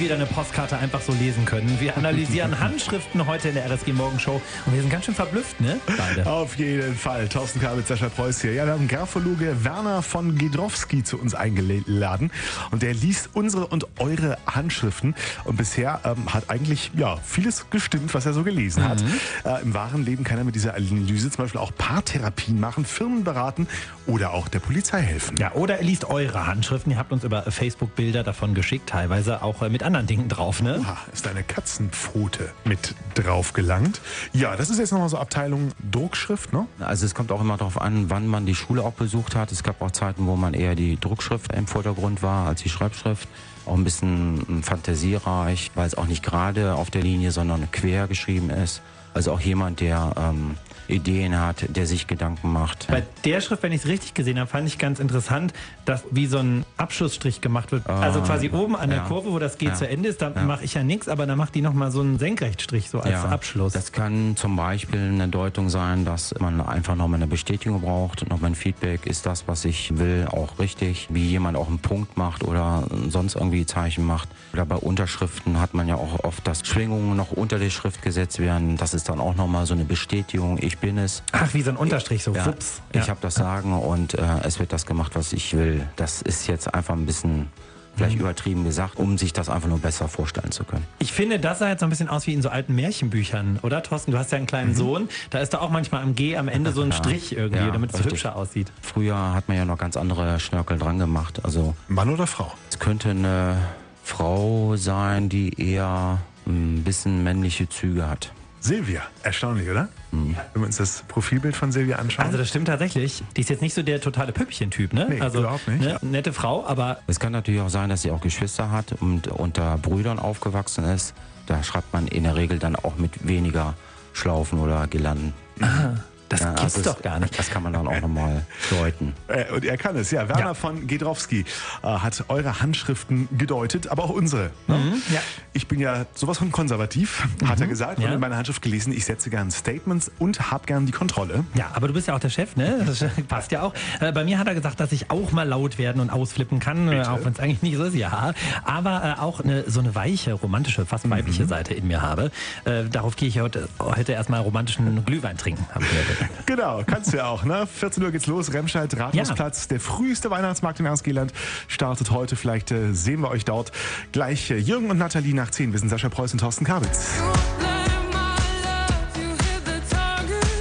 wieder eine Postkarte einfach so lesen können. Wir analysieren Handschriften heute in der RSG Morgenshow und wir sind ganz schön verblüfft, ne? Beide. Auf jeden Fall. Thorsten Kabitz, Sascha Preuß hier. Ja, wir haben Graphologe Werner von Gedrowski zu uns eingeladen und der liest unsere und eure Handschriften und bisher hat eigentlich vieles gestimmt, was er so gelesen hat. Im wahren Leben kann er mit dieser Analyse zum Beispiel auch Paartherapien machen, Firmen beraten oder auch der Polizei helfen. Ja, oder er liest eure Handschriften. Ihr habt uns über Facebook Bilder davon geschickt, teilweise auch mit anderen Dingen drauf, ne? Oha, ist eine Katzenpfote mit drauf gelangt. Ja, das ist jetzt nochmal so Abteilung Druckschrift, ne? Also es kommt auch immer darauf an, wann man die Schule auch besucht hat. Es gab auch Zeiten, wo man eher die Druckschrift im Vordergrund war als die Schreibschrift. Auch ein bisschen fantasiereich, weil es auch nicht gerade auf der Linie, sondern quer geschrieben ist. Also auch jemand, der Ideen hat, der sich Gedanken macht. Bei der Schrift, wenn ich es richtig gesehen habe, fand ich ganz interessant, dass wie so ein Abschlussstrich gemacht wird. Also quasi oben an der Kurve, wo das G zu Ende ist, da mache ich ja nichts, aber da macht die nochmal so einen Senkrechtstrich so als Abschluss. Das kann zum Beispiel eine Deutung sein, dass man einfach nochmal eine Bestätigung braucht, nochmal ein Feedback, ist das, was ich will, auch richtig, wie jemand auch einen Punkt macht oder sonst irgendwie Zeichen macht. Oder bei Unterschriften hat man ja auch oft, dass Schwingungen noch unter die Schrift gesetzt werden. Das ist dann auch nochmal so eine Bestätigung, ich bin es. Ach, wie so ein Unterstrich, so wups. Ich habe das Sagen und es wird das gemacht, was ich will. Das ist jetzt einfach ein bisschen vielleicht übertrieben gesagt, um sich das einfach nur besser vorstellen zu können. Ich finde, das sah jetzt so ein bisschen aus wie in so alten Märchenbüchern, oder Thorsten? Du hast ja einen kleinen Sohn, da ist da auch manchmal am G am Ende so ein Strich irgendwie, damit es so hübscher aussieht. Früher hat man ja noch ganz andere Schnörkel dran gemacht. Also Mann oder Frau? Es könnte eine Frau sein, die eher ein bisschen männliche Züge hat. Silvia, erstaunlich, oder? Wenn wir uns das Profilbild von Silvia anschauen. Also das stimmt tatsächlich. Die ist jetzt nicht so der totale Püppchen-Typ, ne? Nee, also, überhaupt nicht. Ne? Nette Frau, aber... Es kann natürlich auch sein, dass sie auch Geschwister hat und unter Brüdern aufgewachsen ist. Da schreibt man in der Regel dann auch mit weniger Schlaufen oder Girlanden. Das gibt's doch gar nicht. Das kann man dann auch nochmal deuten. Und er kann es, ja. Werner von Gedrowski hat eure Handschriften gedeutet, aber auch unsere. Ne? Ja. Ich bin ja sowas von konservativ, hat er gesagt. Und in meiner Handschrift gelesen, ich setze gern Statements und habe gern die Kontrolle. Ja, aber du bist ja auch der Chef, ne? Das passt ja auch. Bei mir hat er gesagt, dass ich auch mal laut werden und ausflippen kann, auch wenn es eigentlich nicht so ist, ja. Aber auch so eine weiche, romantische, fast weibliche Seite in mir habe. Darauf gehe ich heute erstmal romantischen Glühwein trinken. Genau, kannst du ja auch, ne? 14 Uhr geht's los, Remscheid, Rathausplatz. Der früheste Weihnachtsmarkt in Erzgeland startet heute. Vielleicht sehen wir euch dort. Gleich Jürgen und Nathalie nach 10. Wir sind Sascha Preuß und Thorsten Kabitz.